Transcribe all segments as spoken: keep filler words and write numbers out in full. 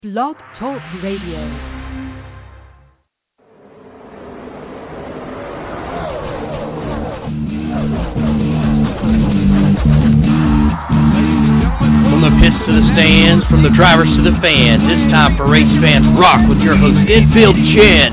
Blog Talk Radio. From the pits to the stands, from the drivers to the fans, it's time for Race Fans Rock with your host, Infield Jen.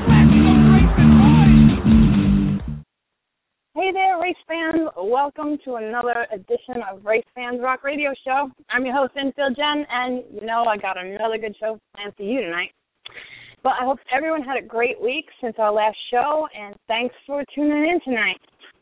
Hey there, race fans. Welcome to another edition of Race Fans Rock Radio Show. I'm your host, Infield Jen, and you know I got another good show planned for you tonight. But I hope everyone had a great week since our last show, and thanks for tuning in tonight.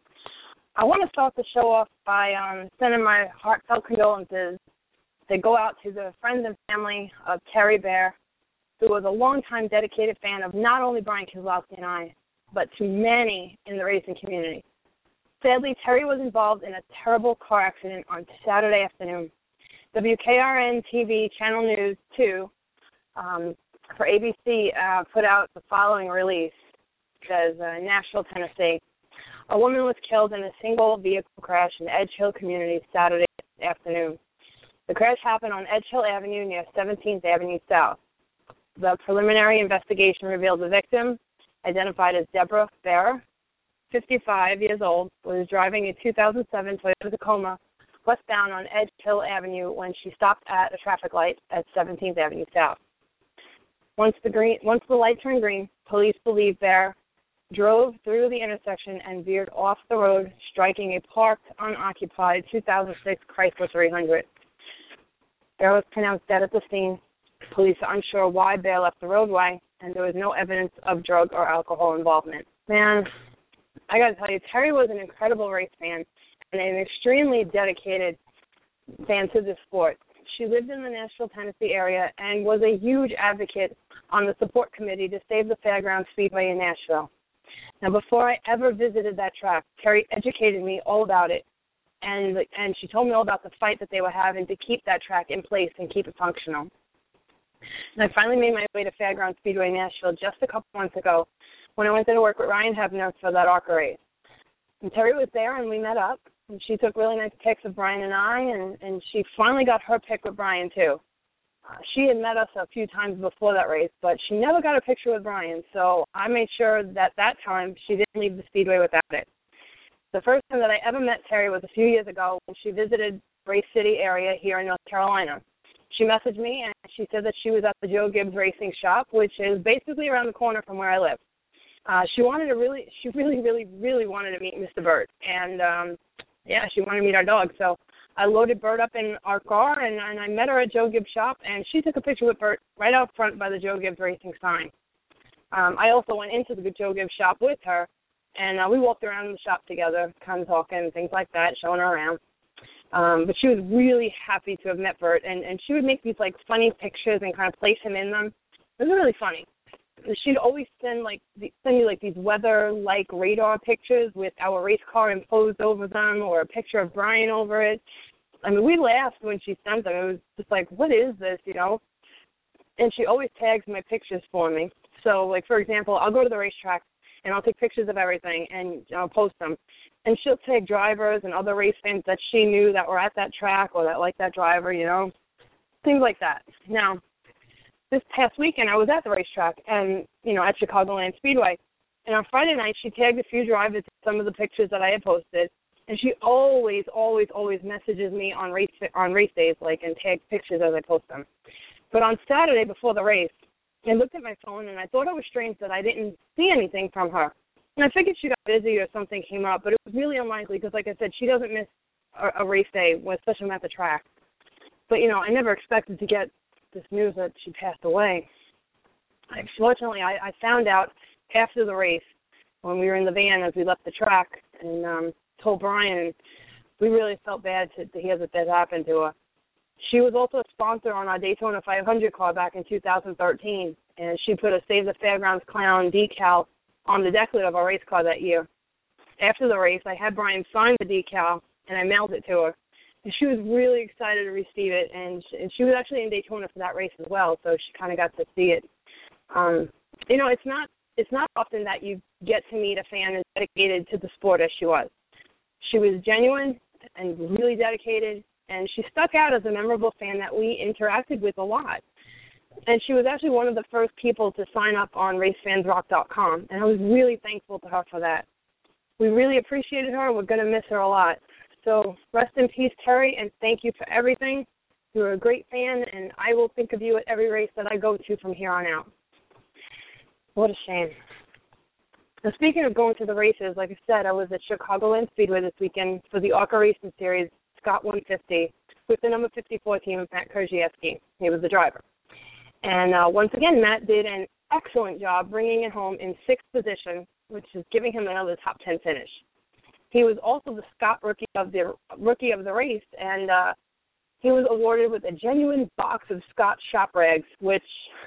I want to start the show off by um, sending my heartfelt condolences. They go out to the friends and family of Terry Bear, who was a longtime dedicated fan of not only Brian Keselowski and I, but to many in the racing community. Sadly, Terry was involved in a terrible car accident on Saturday afternoon. W K R N T V Channel News two um, for A B C uh, put out the following release. It says, uh, Nashville, Tennessee. A woman was killed in a single vehicle crash in the Edge Hill community Saturday afternoon. The crash happened on Edge Hill Avenue near seventeenth Avenue South. The preliminary investigation revealed the victim, identified as Deborah Farrer, fifty-five years old, was driving a two thousand seven Toyota Tacoma westbound on Edge Hill Avenue when she stopped at a traffic light at seventeenth Avenue South. Once the green, once the light turned green, police believe Farrer drove through the intersection and veered off the road, striking a parked, unoccupied two thousand six Chrysler three hundred. Bear was pronounced dead at the scene. Police are unsure why Bear left the roadway, and there was no evidence of drug or alcohol involvement. Man, I got to tell you, Terry was an incredible race fan and an extremely dedicated fan to the sport. She lived in the Nashville, Tennessee area and was a huge advocate on the support committee to save the Fairgrounds Speedway in Nashville. Now, before I ever visited that track, Terry educated me all about it. And and she told me all about the fight that they were having to keep that track in place and keep it functional. And I finally made my way to Fairgrounds Speedway Nashville just a couple months ago when I went there to work with Ryan Hebner for that ARCA race. And Terry was there, and we met up, and she took really nice pics of Brian and I, and, and she finally got her pic with Brian, too. Uh, she had met us a few times before that race, but she never got a picture with Brian, so I made sure that that time she didn't leave the Speedway without it. The first time that I ever met Terry was a few years ago when she visited Race City area here in North Carolina. She messaged me, and she said that she was at the Joe Gibbs Racing Shop, which is basically around the corner from where I live. Uh, she wanted to really, she really, really, really wanted to meet Mister Burt, and um, yeah, she wanted to meet our dog. So I loaded Burt up in our car, and, and I met her at Joe Gibbs' shop, and she took a picture with Burt right out front by the Joe Gibbs Racing sign. Um, I also went into the Joe Gibbs shop with her, and uh, we walked around the shop together, kind of talking, things like that, showing her around. Um, but she was really happy to have met Burt, and, and she would make these, like, funny pictures and kind of place him in them. It was really funny. She'd always send, like, the, send you, like, these weather-like radar pictures with our race car imposed over them or a picture of Brian over it. I mean, we laughed when she sent them. It was just like, what is this, you know? And she always tags my pictures for me. So, like, for example, I'll go to the racetrack, and I'll take pictures of everything, and I'll post them. And she'll tag drivers and other race fans that she knew that were at that track or that liked that driver, you know, things like that. Now, this past weekend, I was at the racetrack and, you know, at Chicagoland Speedway. And on Friday night, she tagged a few drivers in some of the pictures that I had posted. And she always, always, always messages me on race on race days, like, and tags pictures as I post them. But on Saturday before the race, I looked at my phone, and I thought it was strange that I didn't see anything from her. And I figured she got busy or something came up, but it was really unlikely because, like I said, she doesn't miss a, a race day, especially when I'm at the track. But, you know, I never expected to get this news that she passed away. Fortunately, I, I found out after the race when we were in the van as we left the track and um, told Brian, we really felt bad to, to hear that that happened to her. She was also a sponsor on our Daytona five hundred car back in two thousand thirteen, and she put a Save the Fairgrounds Clown decal on the deck lid of our race car that year. After the race, I had Brian sign the decal, and I mailed it to her. And she was really excited to receive it, and she, and she was actually in Daytona for that race as well, so she kind of got to see it. Um, you know, it's not it's not often that you get to meet a fan as dedicated to the sport as she was. She was genuine and really dedicated, and she stuck out as a memorable fan that we interacted with a lot. And she was actually one of the first people to sign up on race fans rock dot com, and I was really thankful to her for that. We really appreciated her, and we're going to miss her a lot. So rest in peace, Terry, and thank you for everything. You were a great fan, and I will think of you at every race that I go to from here on out. What a shame. Now, speaking of going to the races, like I said, I was at Chicagoland Speedway this weekend for the ARCA Racing Series Scott one fifty with the number fifty-four team of Matt Krzyzewski. He was the driver. And uh, once again, Matt did an excellent job bringing it home in sixth position, which is giving him another top ten finish. He was also the Scott Rookie of the Rookie of the race, and uh, he was awarded with a genuine box of Scott shop rags, which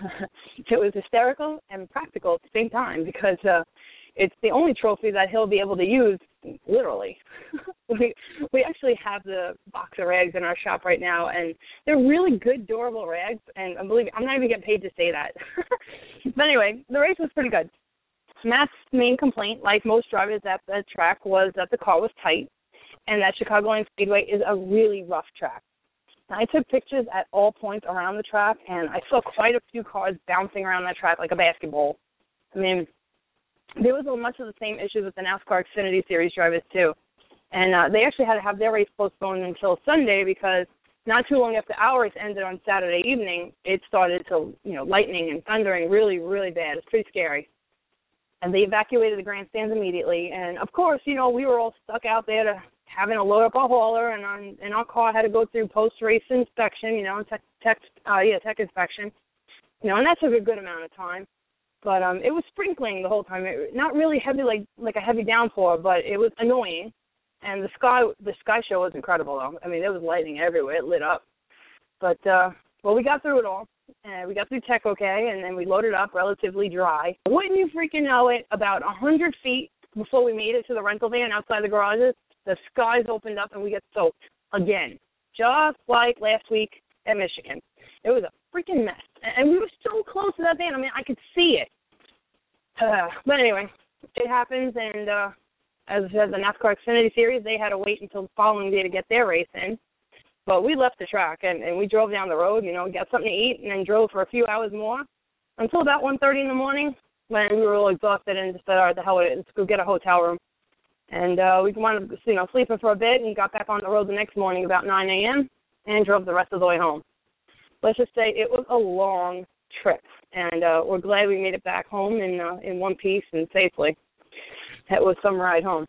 it was hysterical and practical at the same time because uh, it's the only trophy that he'll be able to use, literally. we we actually have the box of rags in our shop right now, and they're really good, durable rags, and I believe I'm not even getting paid to say that. But anyway, the race was pretty good. Matt's main complaint, like most drivers at the track, was that the car was tight and that Chicagoland Speedway is a really rough track. I took pictures at all points around the track, and I saw quite a few cars bouncing around that track like a basketball. I mean, there was much of the same issues with the NASCAR Xfinity Series drivers, too. And uh, they actually had to have their race postponed until Sunday because not too long after our race ended on Saturday evening, it started to, you know, lightning and thundering really, really bad. It's pretty scary. And they evacuated the grandstands immediately. And, of course, you know, we were all stuck out there to having to load up our hauler, and, on, and our car had to go through post-race inspection, you know, tech, tech, uh, yeah, tech inspection. You know, and that took a good amount of time. But um, it was sprinkling the whole time. It, not really heavy, like like a heavy downpour, but it was annoying. And the sky the sky show was incredible, though. I mean, there was lightning everywhere. It lit up. But, uh, well, we got through it all. And we got through tech okay, and then we loaded up relatively dry. Wouldn't you freaking know it, about one hundred feet before we made it to the rental van outside the garages, the skies opened up and we got soaked again, just like last week at Michigan. It was a freaking mess. And we were so close to that van. I mean, I could see it. Uh, but anyway, it happens, and uh, as I said, the NASCAR Xfinity Series, they had to wait until the following day to get their race in. But we left the track, and, and we drove down the road, you know, got something to eat, and then drove for a few hours more until about one thirty in the morning when we were all exhausted and just said, all right, the hell with it, let's go get a hotel room. And uh, we wound up, you know, sleeping for a bit and got back on the road the next morning about nine a.m. and drove the rest of the way home. Let's just say it was a long trip, and uh, we're glad we made it back home in uh, in one piece and safely. That was some ride home.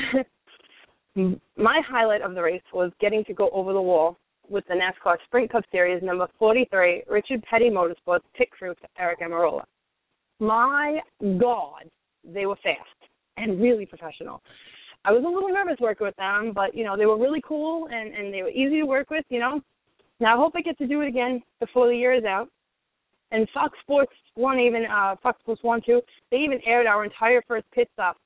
My highlight of the race was getting to go over the wall with the NASCAR Sprint Cup Series number forty-three, Richard Petty Motorsports pit crew to Eric Amarola. My God, they were fast and really professional. I was a little nervous working with them, but, you know, they were really cool and, and they were easy to work with, you know. Now, I hope I get to do it again before the year is out. And Fox Sports One, even, uh, Fox Sports One, too, they even aired our entire first pit stop.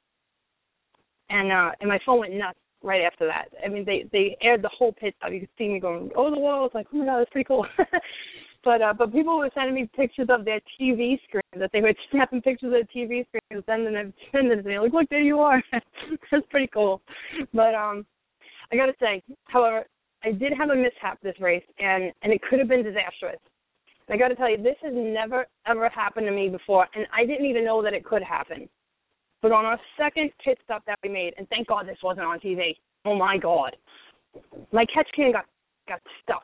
And uh, and my phone went nuts right after that. I mean, they, they aired the whole pit stop. You could see me going over the wall. It's like, oh, my God, that's pretty cool. but uh, but people were sending me pictures of their T V screen, that they were snapping pictures of their T V screen and sending them, sending them to me. Like, look, there you are. That's pretty cool. But um, I got to say, however, I did have a mishap this race, and, and it could have been disastrous. And I got to tell you, this has never, ever happened to me before, and I didn't even know that it could happen. But on our second pit stop that we made, and thank God this wasn't on T V, oh, my God, my catch can got, got stuck.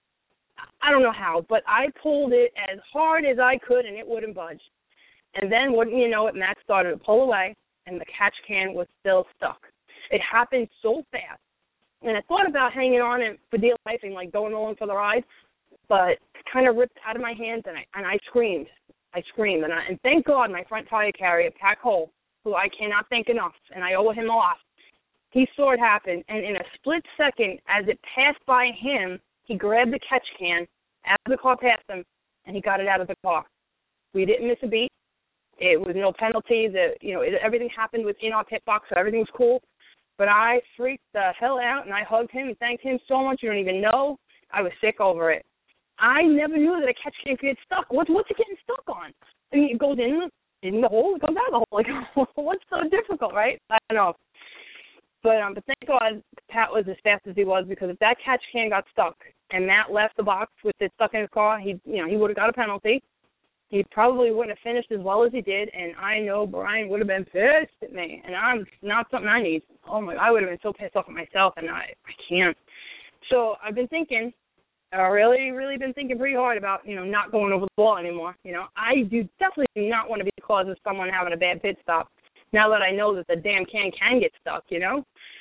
I don't know how, but I pulled it as hard as I could, and it wouldn't budge. And then, wouldn't you know it, Matt started to pull away, and the catch can was still stuck. It happened so fast. And I thought about hanging on and for dear life and, like, going along for the ride, but it kind of ripped out of my hands, and I and I screamed. I screamed. And, I, and thank God my front tire carrier, Pat Cole, who I cannot thank enough, and I owe him a lot, he saw it happen, and in a split second, as it passed by him, he grabbed the catch can as the car passed him, and he got it out of the car. We didn't miss a beat. It was no penalty. The, you know, it, everything happened within our pit box, so everything was cool. But I freaked the hell out, and I hugged him and thanked him so much. You don't even know. I was sick over it. I never knew that a catch can get stuck. What's what's it getting stuck on? I mean, it goes in in the hole, it goes out the hole. Like, what's so difficult, right? I don't know. But um, but thank God Pat was as fast as he was, because if that catch can got stuck, and Matt left the box with it stuck in his car, he, you know, he would have got a penalty. He probably wouldn't have finished as well as he did, and I know Brian would have been pissed at me, and I'm not something I need. Oh, my, I would have been so pissed off at myself, and I, I can't. So I've been thinking, I've really, really been thinking pretty hard about, you know, not going over the wall anymore. You know, I do definitely do not want to be the cause of someone having a bad pit stop now that I know that the damn can can get stuck, you know.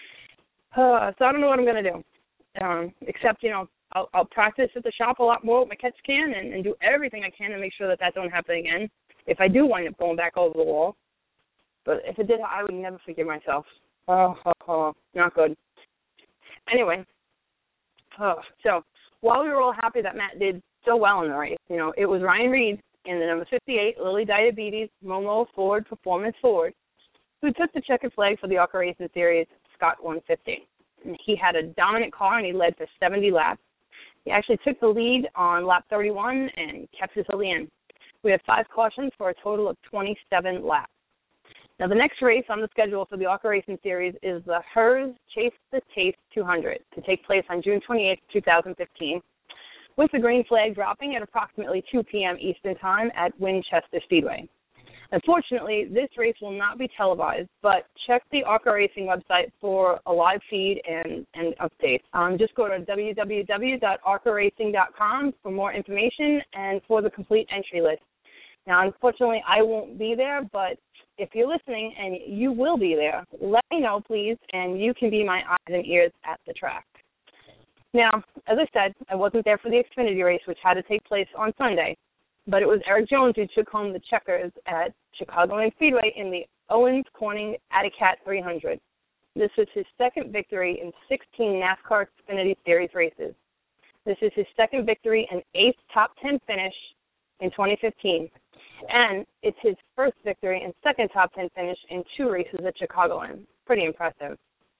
Uh, so I don't know what I'm going to do, um, except, you know, I'll, I'll practice at the shop a lot more with my catch can and, and do everything I can to make sure that that don't happen again if I do wind up going back over the wall. But if it did, I would never forgive myself. Oh, oh, oh not good. Anyway, oh, so while we were all happy that Matt did so well in the race, you know, it was Ryan Reed in the number fifty-eight Lily Diabetes Momo Ford Performance Ford who took the checkered flag for the ARCA Racing Series Scott one fifty. And he had a dominant car and he led for seventy laps. He actually took the lead on lap thirty-one and kept it till the end. We had five cautions for a total of twenty-seven laps. Now, the next race on the schedule for the ARCA Racing Series is the Hers Chase the Taste two hundred to take place on June twenty-eighth, twenty fifteen, with the green flag dropping at approximately two p.m. Eastern Time at Winchester Speedway. Unfortunately, this race will not be televised, but check the ARCA Racing website for a live feed and, and updates. Um, just go to w w w dot arca racing dot com for more information and for the complete entry list. Now, unfortunately, I won't be there, but if you're listening and you will be there, let me know, please, and you can be my eyes and ears at the track. Now, as I said, I wasn't there for the Xfinity race, which had to take place on Sunday. But it was Eric Jones who took home the checkers at Chicagoland Speedway in the Owens Corning Aticat three hundred. This was his second victory in sixteen NASCAR Xfinity Series races. This is his second victory and eighth top ten finish in twenty fifteen. And it's his first victory and second top ten finish in two races at Chicagoland. Pretty impressive.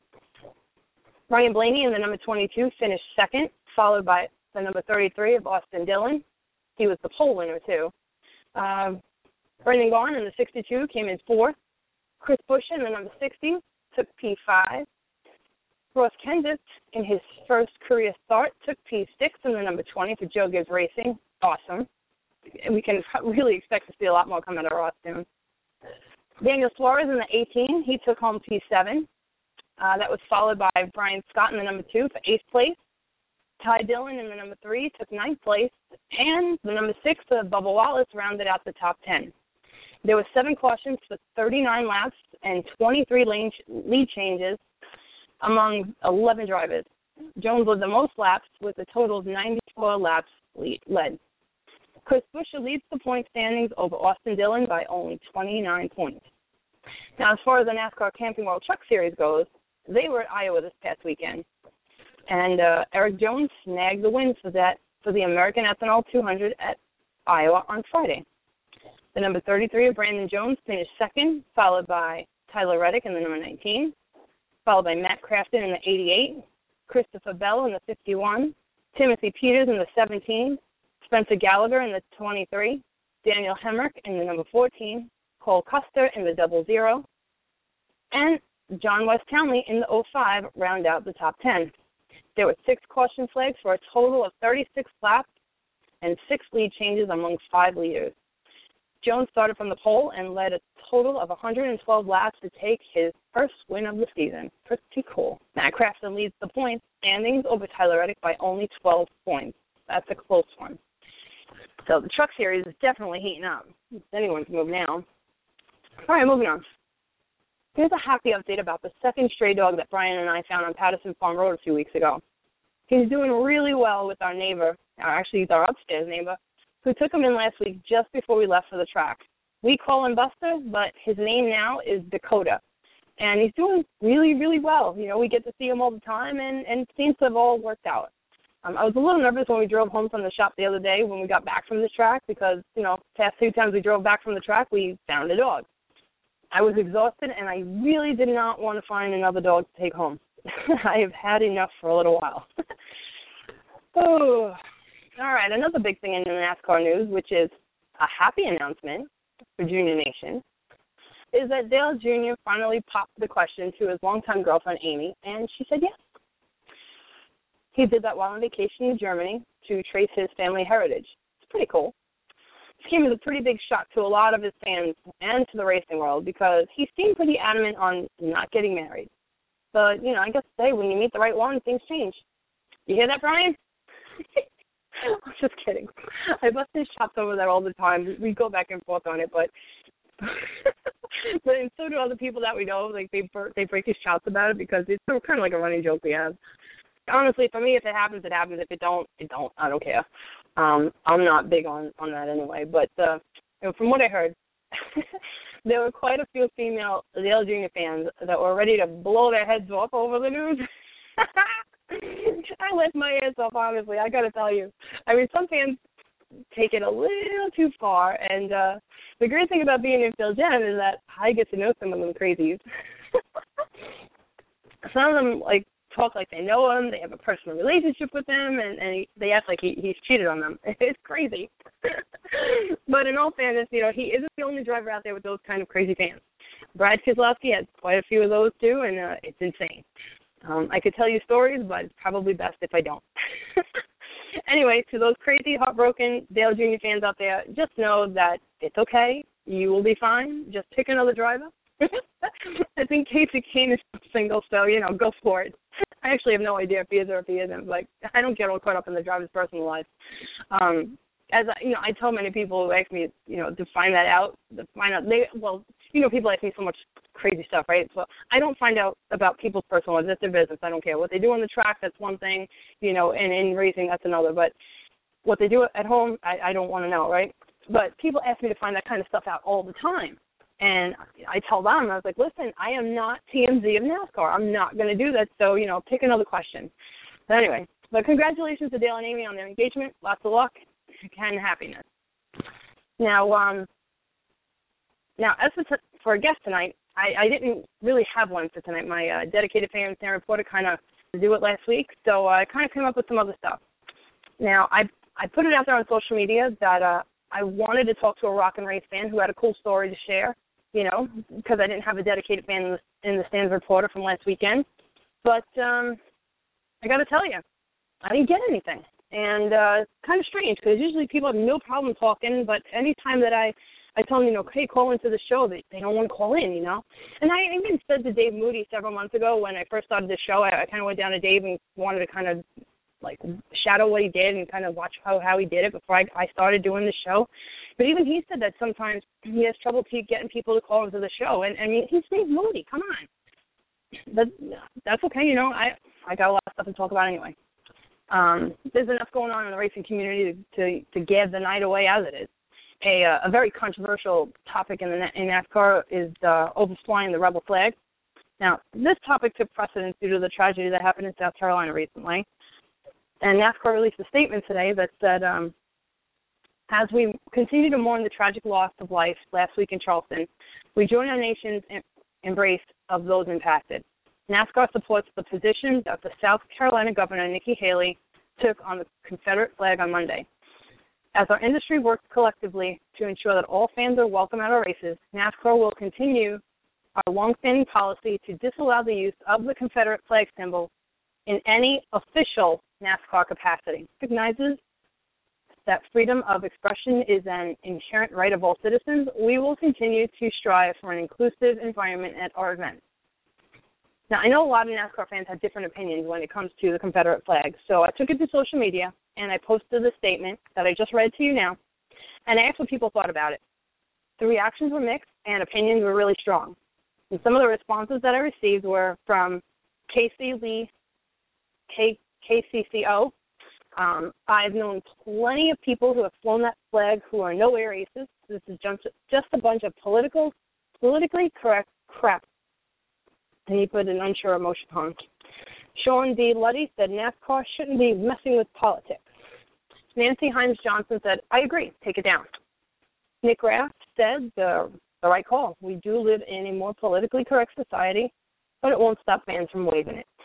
Ryan Blaney in the number twenty-two finished second, followed by the number thirty-three of Austin Dillon. He was the pole winner, too. Uh, Brendan Gaughan in the sixty-two came in fourth. Chris Bush in the number sixty took P five. Ross Kenseth, in his first career start, took P six in the number twenty for Joe Gibbs Racing. Awesome. And we can really expect to see a lot more come out of Ross soon. Daniel Suarez in the eighteen, he took home P seven. Uh, that was followed by Brian Scott in the number two for eighth place. Ty Dillon in the number three took ninth place, and the number six, uh, Bubba Wallace, rounded out the top ten. There were seven cautions for thirty-nine laps and twenty-three lane ch- lead changes among eleven drivers. Jones led the most laps with a total of ninety-four laps lead, led. Chris Buescher leads the point standings over Austin Dillon by only twenty-nine points. Now, as far as the NASCAR Camping World Truck Series goes, they were at Iowa this past weekend. And uh, Eric Jones snagged the win for that for the American Ethanol two hundred at Iowa on Friday. The number thirty-three of Brandon Jones finished second, followed by Tyler Reddick in the number nineteen, followed by Matt Crafton in the eighty-eight, Christopher Bell in the fifty-one, Timothy Peters in the seventeen, Spencer Gallagher in the twenty-three, Daniel Hemrick in the number fourteen, Cole Custer in the double zero, and John West Townley in the oh five round out the top ten. There were six caution flags for a total of thirty-six laps and six lead changes among five leaders. Jones started from the pole and led a total of one hundred twelve laps to take his first win of the season. Pretty cool. Matt Crafton leads the points standings over Tyler Reddick by only twelve points. That's a close one. So the truck series is definitely heating up. It's anyone's move now. All right, moving on. Here's a happy update about the second stray dog that Brian and I found on Patterson Farm Road a few weeks ago. He's doing really well with our neighbor, or actually he's our upstairs neighbor, who took him in last week just before we left for the track. We call him Buster, but his name now is Dakota. And he's doing really, really well. You know, we get to see him all the time, and, and it seems to have all worked out. Um, I was a little nervous when we drove home from the shop the other day when we got back from the track because, you know, past two times we drove back from the track, we found a dog. I was exhausted, and I really did not want to find another dog to take home. I have had enough for a little while. Oh, all right, another big thing in the NASCAR news, which is a happy announcement for Junior Nation, is that Dale Junior finally popped the question to his longtime girlfriend, Amy, and she said yes. He did that while on vacation in Germany to trace his family heritage. It's pretty cool. This came as a pretty big shock to a lot of his fans and to the racing world because he seemed pretty adamant on not getting married. But, you know, I guess today when you meet the right one, things change. You hear that, Brian? I'm just kidding. I bust his chops over there all the time. We go back and forth on it, but but and so do other people that we know. Like they they break his chops about it because it's kind of like a running joke we have. Honestly, for me, if it happens, it happens. If it don't, it don't. I don't care. Um, I'm not big on, on that anyway. But uh, you know, from what I heard, there were quite a few female Dale Junior fans that were ready to blow their heads off over the news. I laughed my ass off, honestly. I got to tell you. I mean, some fans take it a little too far. And uh, the great thing about being in Phil Jen is that I get to know some of them crazies. Some of them, like, talk like they know him, they have a personal relationship with him, and, and he, they act like he, he's cheated on them. It's crazy. But in all fairness, you know, he isn't the only driver out there with those kind of crazy fans. Brad Keselowski has quite a few of those, too, and uh, it's insane. Um, I could tell you stories, but it's probably best if I don't. Anyway, to those crazy, heartbroken Dale Junior fans out there, just know that it's okay. You will be fine. Just pick another driver. I think Casey Kane is single, so, you know, go for it. I actually have no idea if he is or if he isn't. Like, I don't get all caught up in the driver's personal life. Um, as I, you know, I tell many people who ask me, you know, to find that out, to find out, they, well, you know, people ask me so much crazy stuff, right? So I don't find out about people's personal lives. That's their business. I don't care. What they do on the track, that's one thing, you know, and in racing, that's another. But what they do at home, I, I don't want to know, right? But people ask me to find that kind of stuff out all the time. And I tell them, I was like, listen, I am not T M Z of NASCAR. I'm not going to do that. So, you know, pick another question. But anyway, but congratulations to Dale and Amy on their engagement. Lots of luck and happiness. Now, um, now as for, t- for a guest tonight, I, I didn't really have one for tonight. My uh, dedicated fan, Sam Reporter, kind of did it last week. So I kind of came up with some other stuff. Now, I I put it out there on social media that uh, I wanted to talk to a rock and race fan who had a cool story to share. You know, because I didn't have a dedicated fan in the, in the Stands Reporter from last weekend. But um, I got to tell you, I didn't get anything. And uh, it's kind of strange because usually people have no problem talking, but any time that I, I tell them, you know, hey, call into the show, they, they don't want to call in, you know. And I even said to Dave Moody several months ago when I first started the show, I, I kind of went down to Dave and wanted to kind of, like, shadow what he did and kind of watch how, how he did it before I, I started doing the show. But even he said that sometimes he has trouble getting people to call into the show. And, I mean, he's Dave Moody. Come on. But that's okay. You know, I, I got a lot of stuff to talk about anyway. Um, there's enough going on in the racing community to, to, to give the night away as it is. A, uh, a very controversial topic in, the, in NASCAR is uh, overflying the rebel flag. Now, this topic took precedence due to the tragedy that happened in South Carolina recently. And NASCAR released a statement today that said, um, as we continue to mourn the tragic loss of life last week in Charleston, we join our nation's em- embrace of those impacted. NASCAR supports the position that the South Carolina Governor, Nikki Haley, took on the Confederate flag on Monday. As our industry works collectively to ensure that all fans are welcome at our races, NASCAR will continue our longstanding policy to disallow the use of the Confederate flag symbol in any official NASCAR capacity. Recognizes that freedom of expression is an inherent right of all citizens. We will continue to strive for an inclusive environment at our events. Now, I know a lot of NASCAR fans have different opinions when it comes to the Confederate flag, so I took it to social media, and I posted the statement that I just read to you now, and I asked what people thought about it. The reactions were mixed, and opinions were really strong. And some of the responses that I received were from Casey Lee, K- KCCO. Um, I've known plenty of people who have flown that flag who are no way racist. This is just, just a bunch of political, politically correct crap. And he put an unsure emotion on. Sean D. Luddy said NASCAR shouldn't be messing with politics. Nancy Himes Johnson said, I agree, take it down. Nick Raft said, the, the right call. We do live in a more politically correct society, but it won't stop fans from waving it.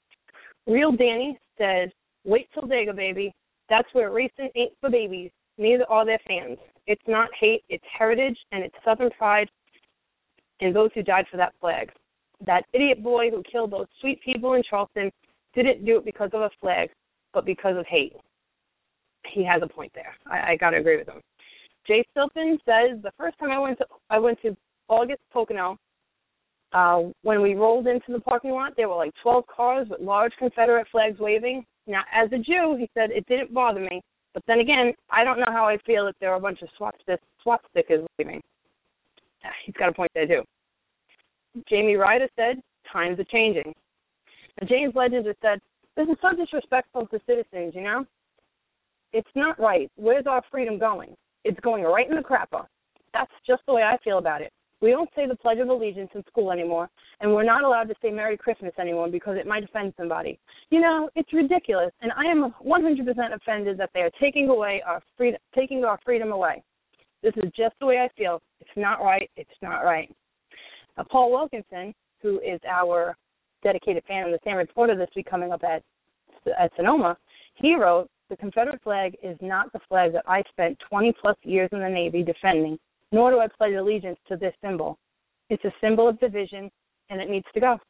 Real Danny said, wait till Dega, baby. That's where racing ain't for babies. Neither are their fans. It's not hate, it's heritage, and it's Southern pride in those who died for that flag. That idiot boy who killed those sweet people in Charleston didn't do it because of a flag, but because of hate. He has a point there. I, I got to agree with him. Jay Stilpin says, the first time I went to I went to August Pocono, uh, when we rolled into the parking lot, there were like twelve cars with large Confederate flags waving. Now, as a Jew, he said, it didn't bother me. But then again, I don't know how I feel if there were a bunch of swastikas waving. He's got a point there, too. Jamie Ryder said, times are changing. And James Ledger said, this is so disrespectful to citizens, you know? It's not right. Where's our freedom going? It's going right in the crapper. That's just the way I feel about it. We don't say the Pledge of Allegiance in school anymore, and we're not allowed to say Merry Christmas anymore because it might offend somebody. You know, it's ridiculous, and I am one hundred percent offended that they are taking away our freedom, taking our freedom away. This is just the way I feel. It's not right. It's not right. Uh, Paul Wilkinson, who is our dedicated fan of the Stan Reporter this week coming up at, at Sonoma, he wrote, the Confederate flag is not the flag that I spent twenty-plus years in the Navy defending, nor do I pledge allegiance to this symbol. It's a symbol of division, and it needs to go.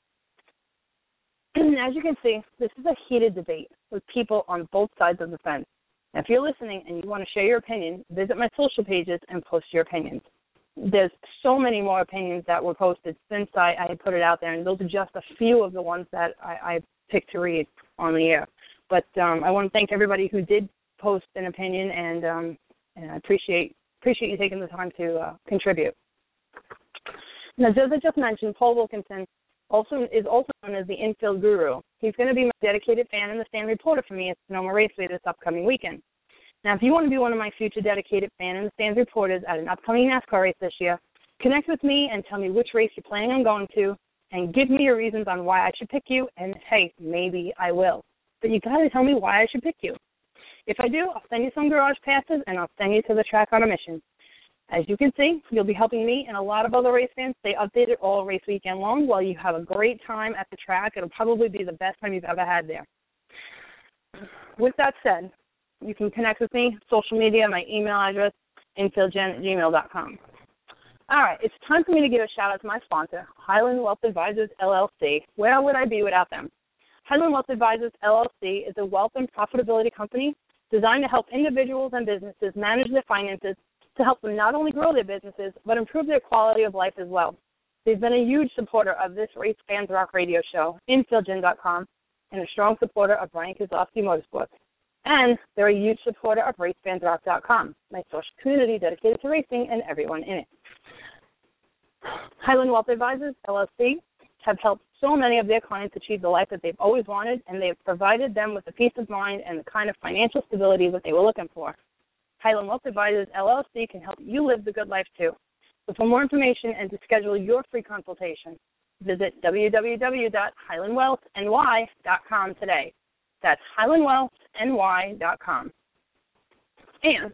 As you can see, this is a heated debate with people on both sides of the fence. Now, if you're listening and you want to share your opinion, visit my social pages and post your opinions. There's so many more opinions that were posted since I, I had put it out there, and those are just a few of the ones that I, I picked to read on the air. But um, I want to thank everybody who did post an opinion, and, um, and I appreciate appreciate you taking the time to uh, contribute. Now, as I just mentioned, Paul Wilkinson also is also known as the infield guru. He's going to be my dedicated fan and the Stan Reporter for me at Sonoma Raceway this upcoming weekend. Now, if you want to be one of my future dedicated fan and the Stan's reporters at an upcoming NASCAR race this year, connect with me and tell me which race you're planning on going to, and give me your reasons on why I should pick you, and hey, maybe I will. But you got to tell me why I should pick you. If I do, I'll send you some garage passes, and I'll send you to the track on a mission. As you can see, you'll be helping me and a lot of other race fans stay updated all race weekend long while you have a great time at the track. It'll probably be the best time you've ever had there. With that said, you can connect with me, social media, my email address, infieldgen at gmail dot com. All right, it's time for me to give a shout-out to my sponsor, Highland Wealth Advisors, L L C. Where would I be without them? Highland Wealth Advisors, L L C is a wealth and profitability company designed to help individuals and businesses manage their finances to help them not only grow their businesses, but improve their quality of life as well. They've been a huge supporter of this Race Fans Rock radio show, infieldgen dot com, and a strong supporter of Brian Kozlowski Motorsports. And they're a huge supporter of race fans rock dot com, my social community dedicated to racing and everyone in it. Highland Wealth Advisors, L L C, have helped so many of their clients achieve the life that they've always wanted, and they've provided them with the peace of mind and the kind of financial stability that they were looking for. Highland Wealth Advisors, L L C, can help you live the good life, too. So for more information and to schedule your free consultation, visit w w w dot highland wealth n y dot com today. That's highland wealth n y dot com. And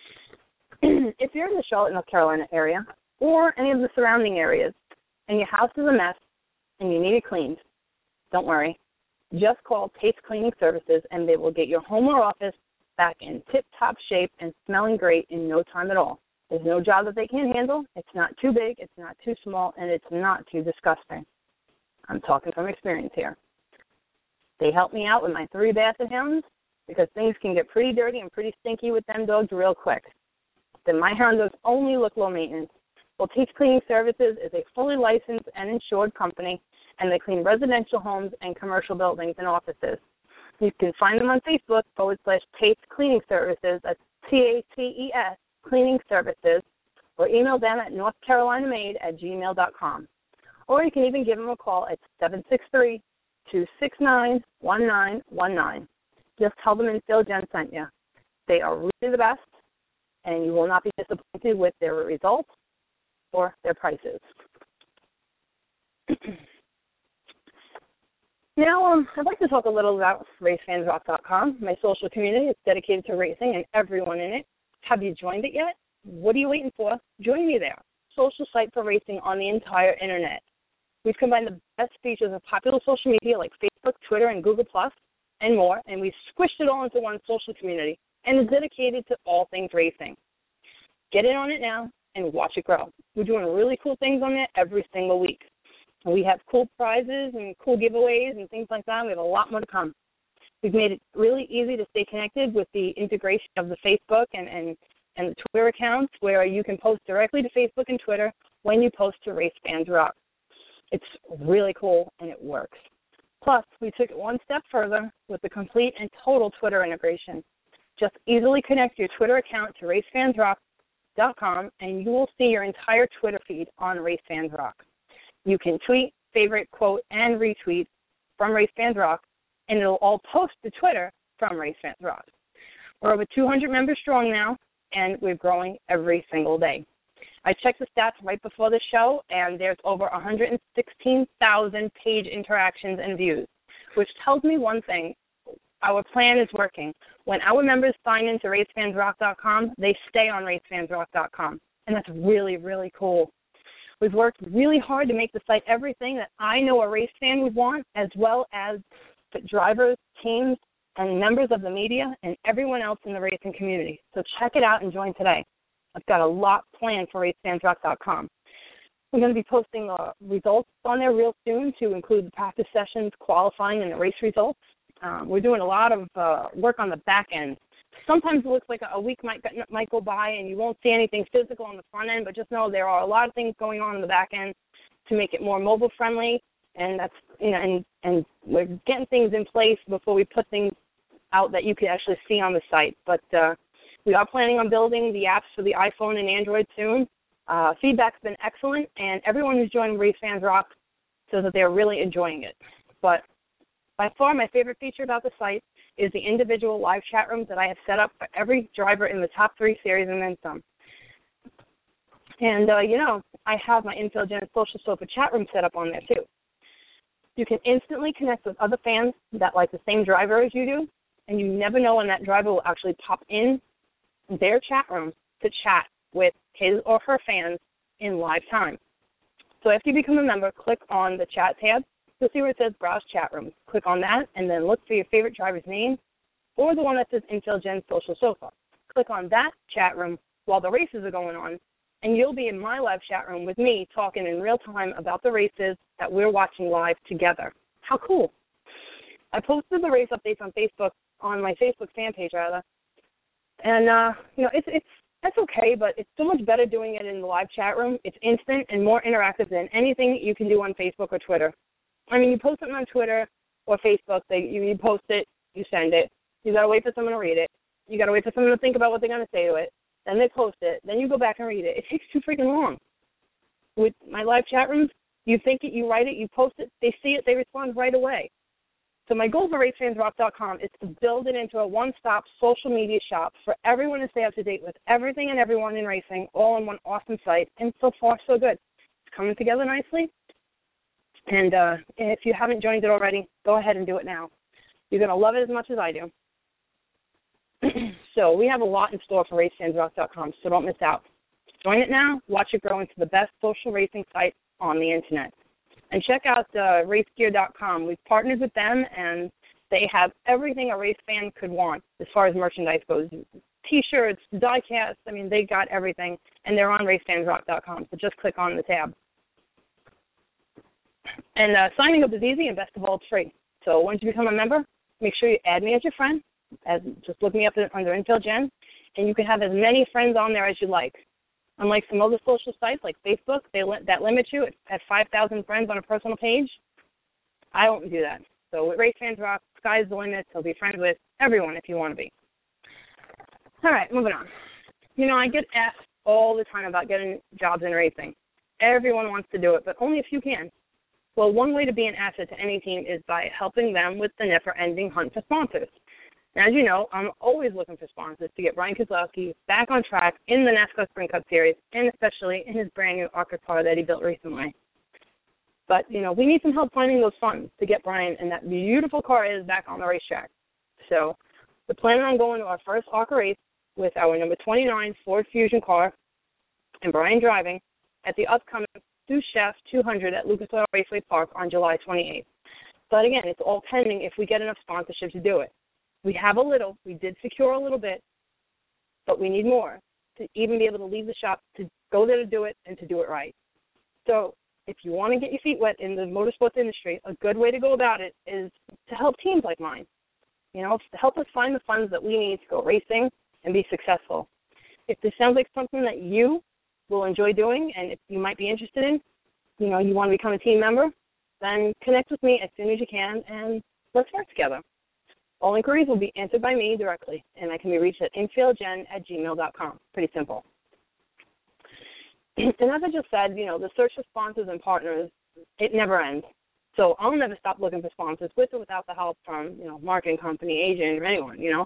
if you're in the Charlotte, North Carolina area or any of the surrounding areas and your house is a mess and you need it cleaned, don't worry. Just call Taste Cleaning Services and they will get your home or office back in tip-top shape and smelling great in no time at all. There's no job that they can't handle. It's not too big, it's not too small, and it's not too disgusting. I'm talking from experience here. They help me out with my three basset hounds because things can get pretty dirty and pretty stinky with them dogs real quick. Then my hound dogs only look low maintenance. Well, Taste Cleaning Services is a fully licensed and insured company, and they clean residential homes and commercial buildings and offices. You can find them on Facebook, forward slash Taste Cleaning Services, that's T A T E S, Cleaning Services, or email them at north carolina made at gmail dot com. Or you can even give them a call at seven six three, two six nine, one nine one nine. Just tell them InfieldGen sent you. They are really the best, and you will not be disappointed with their results or their prices. Now, um, I'd like to talk a little about race fans rock dot com, my social community. It's dedicated to racing and everyone in it. Have you joined it yet? What are you waiting for? Join me there. Social site for racing on the entire internet. We've combined the best features of popular social media like Facebook, Twitter, and Google Plus, and more, and we've squished it all into one social community, and it's dedicated to all things racing. Get in on it now and watch it grow. We're doing really cool things on there every single week. We have cool prizes and cool giveaways and things like that. We have a lot more to come. We've made it really easy to stay connected with the integration of the Facebook and, and, and the Twitter accounts, where you can post directly to Facebook and Twitter when you post to Race Fans Rock. It's really cool, and it works. Plus, we took it one step further with the complete and total Twitter integration. Just easily connect your Twitter account to race fans rock dot com, and you will see your entire Twitter feed on Race Fans Rock. You can tweet, favorite, quote, and retweet from Race Fans Rock, and it'll all post to Twitter from Race Fans Rock. We're over two hundred members strong now, and we're growing every single day. I checked the stats right before the show, and there's over one hundred sixteen thousand page interactions and views, which tells me one thing. Our plan is working. When our members sign into race fans rock dot com, they stay on race fans rock dot com, and that's really, really cool. We've worked really hard to make the site everything that I know a race fan would want, as well as the drivers, teams, and members of the media, and everyone else in the racing community. So check it out and join today. I've got a lot planned for race fans rock dot com. We're going to be posting the results on there real soon to include the practice sessions, qualifying, and the race results. Um, we're doing a lot of uh, work on the back end. Sometimes it looks like a week might, might go by and you won't see anything physical on the front end, but just know there are a lot of things going on in the back end to make it more mobile friendly, and that's you know, and and we're getting things in place before we put things out that you can actually see on the site. But uh, we are planning on building the apps for the iPhone and Android soon. Uh, feedback's been excellent, and everyone who's joined Race Fans Rock says that they're really enjoying it. But by far, my favorite feature about the site is the individual live chat rooms that I have set up for every driver in the top three series and then some. And, uh, you know, I have my Infield Gen Social Sofa chat room set up on there, too. You can instantly connect with other fans that like the same driver as you do, and you never know when that driver will actually pop in their chat room to chat with his or her fans in live time. So after you become a member, click on the chat tab. You'll see where it says Browse Chat Rooms. Click on that, and then look for your favorite driver's name or the one that says Infield Gen Social Sofa. Click on that chat room while the races are going on, and you'll be in my live chat room with me talking in real time about the races that we're watching live together. How cool. I posted the race updates on Facebook, on my Facebook fan page, rather. And, uh, you know, it's it's that's okay, but it's so much better doing it in the live chat room. It's instant and more interactive than anything you can do on Facebook or Twitter. I mean, you post something on Twitter or Facebook, they, you, you post it, you send it. You got to wait for someone to read it. You got to wait for someone to think about what they're going to say to it. Then they post it. Then you go back and read it. It takes too freaking long. With my live chat rooms, you think it, you write it, you post it, they see it, they respond right away. So my goal for race fans rock dot com is to build it into a one-stop social media shop for everyone to stay up to date with everything and everyone in racing, all on one awesome site. And so far, so good. It's coming together nicely. And uh, if you haven't joined it already, go ahead and do it now. You're going to love it as much as I do. So we have a lot in store for race fans rock dot com, so don't miss out. Join it now. Watch it grow into the best social racing site on the Internet. And check out uh, race gear dot com. We've partnered with them, and they have everything a race fan could want as far as merchandise goes. T-shirts, die-casts, I mean, they got everything, and they're on race fans rock dot com, so just click on the tab. And uh, signing up is easy, and best of all, it's free. So once you become a member, make sure you add me as your friend. As, just look me up under Infield Gen, and you can have as many friends on there as you like. Unlike some other social sites like Facebook, they li- that limit you at five thousand friends on a personal page, I don't do that. So with Race Fans Rock, sky's the limit. So be friends with everyone if you want to be. All right, moving on. You know, I get asked all the time about getting jobs in racing. Everyone wants to do it, but only a few can. Well, one way to be an asset to any team is by helping them with the never-ending hunt for sponsors. As you know, I'm always looking for sponsors to get Brian Kozlowski back on track in the NASCAR Sprint Cup Series, and especially in his brand-new ARCA car that he built recently. But, you know, we need some help finding those funds to get Brian and that beautiful car is back on the racetrack. So we're planning on going to our first ARCA race with our number twenty-nine Ford Fusion car and Brian driving at the upcoming Sous Chef two hundred at Lucas Oil Raceway Park on July twenty-eighth. But, again, it's all pending if we get enough sponsorship to do it. We have a little. We did secure a little bit, but we need more to even be able to leave the shop, to go there to do it, and to do it right. So if you want to get your feet wet in the motorsports industry, a good way to go about it is to help teams like mine. You know, to help us find the funds that we need to go racing and be successful. If this sounds like something that you will enjoy doing and if you might be interested in, you know, you want to become a team member, then connect with me as soon as you can and let's work together. All inquiries will be answered by me directly, and I can be reached at infieldgen at gmail dot com. Pretty simple. And as I just said, you know, the search for sponsors and partners, it never ends. So I'll never stop looking for sponsors with or without the help from, you know, marketing company, agent, or anyone, you know.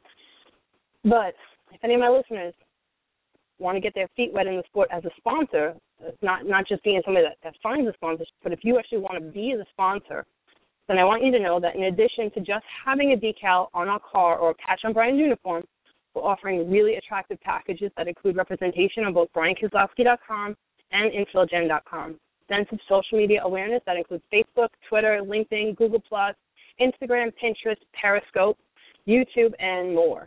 But if any of my listeners want to get their feet wet in the sport as a sponsor, not not just being somebody that, that finds a sponsorship, but if you actually want to be the sponsor, then I want you to know that in addition to just having a decal on our car or a patch on Brian's uniform, we're offering really attractive packages that include representation on both brian keselowski dot com and infieldgen dot com. Extensive social media awareness that includes Facebook, Twitter, LinkedIn, Google plus, Instagram, Pinterest, Periscope, YouTube, and more,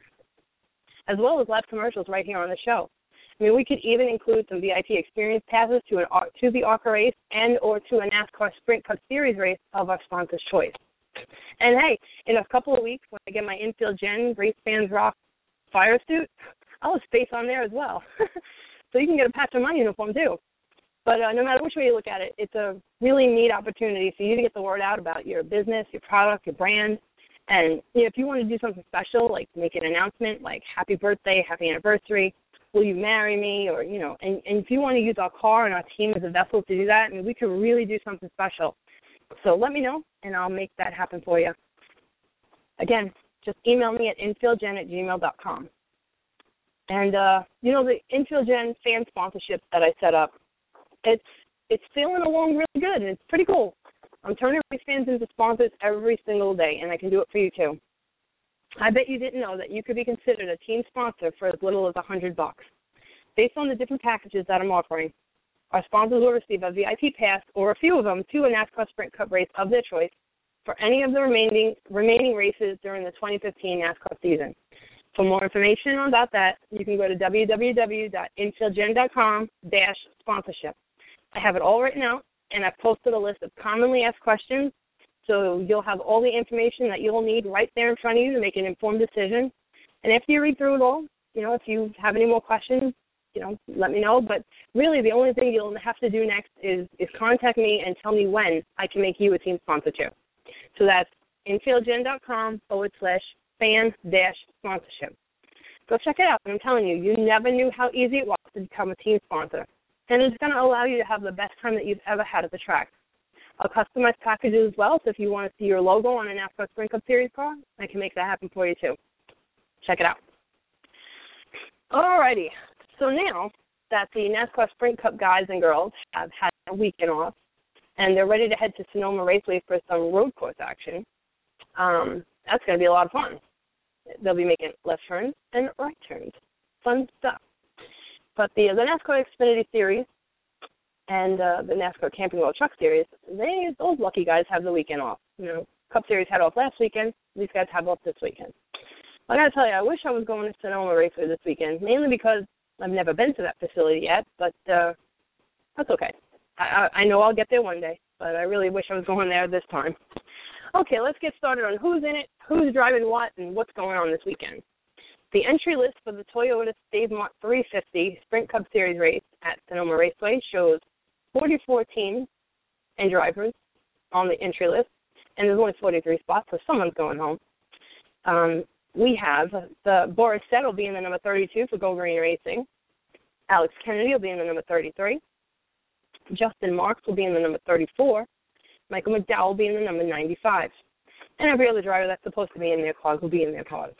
as well as live commercials right here on the show. I mean, we could even include some V I P experience passes to an to the ARCA race and or to a NASCAR Sprint Cup Series race of our sponsor's choice. And, hey, in a couple of weeks, when I get my Infield Gen Race Fans Rock fire suit, I'll have space on there as well. So you can get a patch on my uniform, too. But uh, no matter which way you look at it, it's a really neat opportunity for you to get the word out about your business, your product, your brand. And you know, if you want to do something special, like make an announcement, like happy birthday, happy anniversary, will you marry me, or, you know, and, and if you want to use our car and our team as a vessel to do that, I mean, we could really do something special. So let me know, and I'll make that happen for you. Again, just email me at infieldgen at gmail dot com. And, uh, you know, the InfieldGen fan sponsorship that I set up, it's it's sailing along really good, and it's pretty cool. I'm turning race fans into sponsors every single day, and I can do it for you too. I bet you didn't know that you could be considered a team sponsor for as little as a hundred bucks. Based on the different packages that I'm offering, our sponsors will receive a V I P pass or a few of them to a NASCAR Sprint Cup race of their choice for any of the remaining remaining races during the twenty fifteen NASCAR season. For more information about that, you can go to w w w dot infieldgen dot com dash sponsorship. I have it all written out, and I've posted a list of commonly asked questions, so you'll have all the information that you'll need right there in front of you to make an informed decision. And after you read through it all, you know, if you have any more questions, you know, let me know. But really the only thing you'll have to do next is, is contact me and tell me when I can make you a team sponsor too. So that's infieldgen dot com forward slash fan dash sponsorship. Go check it out. And I'm telling you, you never knew how easy it was to become a team sponsor. And it's going to allow you to have the best time that you've ever had at the track. I'll customize packages as well, so if you want to see your logo on a NASCAR Sprint Cup Series car, I can make that happen for you too. Check it out. Alrighty, so now that the NASCAR Sprint Cup guys and girls have had a weekend off, and they're ready to head to Sonoma Raceway for some road course action, um, that's going to be a lot of fun. They'll be making left turns and right turns. Fun stuff. But the, the NASCAR Xfinity Series and uh, the NASCAR Camping World Truck Series, they those lucky guys have the weekend off. You know, Cup Series had off last weekend. These guys have off this weekend. I got to tell you, I wish I was going to Sonoma Raceway this weekend, mainly because I've never been to that facility yet, but uh, that's okay. I, I know I'll get there one day, but I really wish I was going there this time. Okay, let's get started on who's in it, who's driving what, and what's going on this weekend. The entry list for the Toyota Stavemont three fifty Sprint Cup Series race at Sonoma Raceway shows forty-four teams and drivers on the entry list, and there's only forty-three spots, so someone's going home. Um, we have the Boris Sett will be in the number thirty-two for Go Green Racing. Alex Kennedy will be in the number thirty-three. Justin Marks will be in the number thirty-four. Michael McDowell will be in the number ninety-five. And every other driver that's supposed to be in their cars will be in their cars.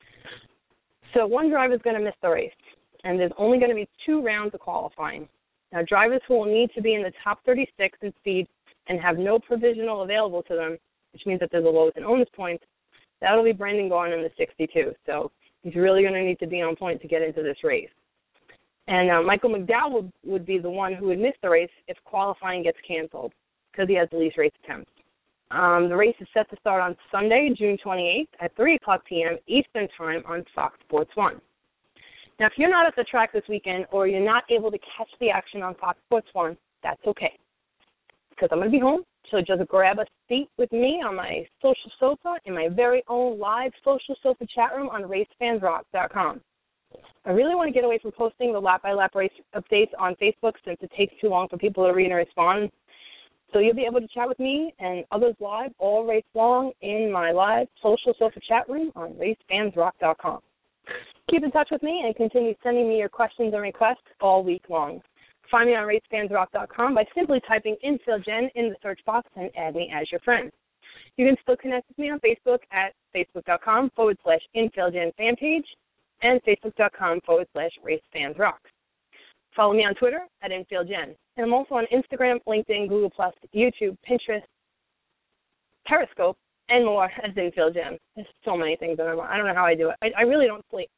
So one driver is going to miss the race, and there's only going to be two rounds of qualifying. Now, drivers who will need to be in the top thirty-six in speed and have no provisional available to them, which means that there's a lowest and onus points, that'll be Brendan Gaughan in the sixty-two. So he's really going to need to be on point to get into this race. And uh, Michael McDowell would, would be the one who would miss the race if qualifying gets canceled because he has the least race attempts. Um, the race is set to start on Sunday, June twenty-eighth at three o'clock p.m. Eastern Time on Fox Sports one. Now, if you're not at the track this weekend or you're not able to catch the action on Fox Sports one, that's okay. because I'm going to be home. So just grab a seat with me on my social sofa in my very own live social sofa chat room on race fans rock dot com. I really want to get away from posting the lap-by-lap race updates on Facebook since it takes too long for people to read and respond. So you'll be able to chat with me and others live all race long in my live social sofa chat room on race fans rock dot com. Keep in touch with me and continue sending me your questions and requests all week long. Find me on race fans rock dot com by simply typing InfieldGen in the search box and add me as your friend. You can still connect with me on Facebook at facebook.com forward slash InfieldGen fan page and facebook.com forward slash racefansrock. Follow me on Twitter at InfieldGen. And I'm also on Instagram, LinkedIn, Google plus, YouTube, Pinterest, Periscope, and more as InfieldGen. There's so many things that I'm on. I don't know how I do it. I, I really don't sleep.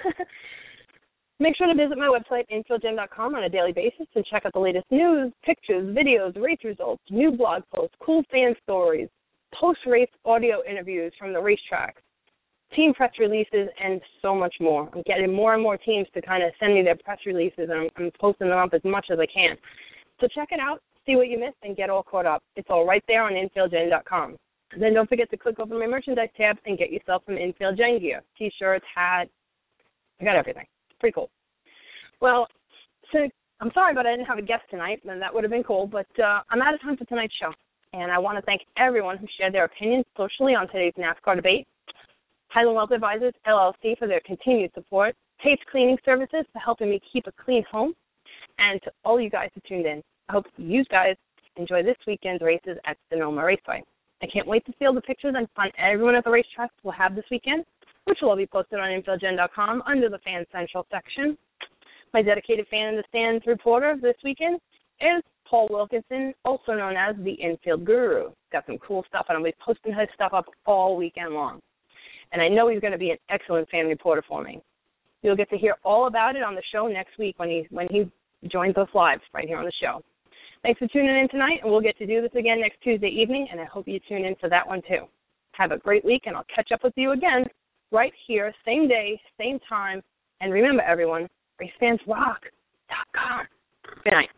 Make sure to visit my website, infieldgen dot com, on a daily basis and check out the latest news, pictures, videos, race results, new blog posts, cool fan stories, post-race audio interviews from the racetracks, team press releases, and so much more. I'm getting more and more teams to kind of send me their press releases, and I'm, I'm posting them up as much as I can. So check it out, see what you missed, and get all caught up. It's all right there on infieldgen dot com. And then don't forget to click over my merchandise tab and get yourself some InfieldGen gear, T-shirts, hats. I got everything. It's pretty cool. Well, so I'm sorry, but I didn't have a guest tonight, and that would have been cool, but uh, I'm out of time for tonight's show. And I want to thank everyone who shared their opinions socially on today's NASCAR debate. Highland Wealth Advisors, L L C, for their continued support. Tate's Cleaning Services for helping me keep a clean home. And to all you guys who tuned in, I hope you guys enjoy this weekend's races at Sonoma Raceway. I can't wait to see all the pictures and fun everyone at the racetrack will have this weekend, which will all be posted on infieldgen dot com under the Fan Central section. My dedicated fan in the stands reporter this weekend is Paul Wilkinson, also known as the Infield Guru. He's got some cool stuff, and I'll be posting his stuff up all weekend long. And I know he's going to be an excellent fan reporter for me. You'll get to hear all about it on the show next week when he when he joins us live right here on the show. Thanks for tuning in tonight, and we'll get to do this again next Tuesday evening, and I hope you tune in for that one too. Have a great week, and I'll catch up with you again right here, same day, same time. And remember, everyone, race fans rock dot com. Good night.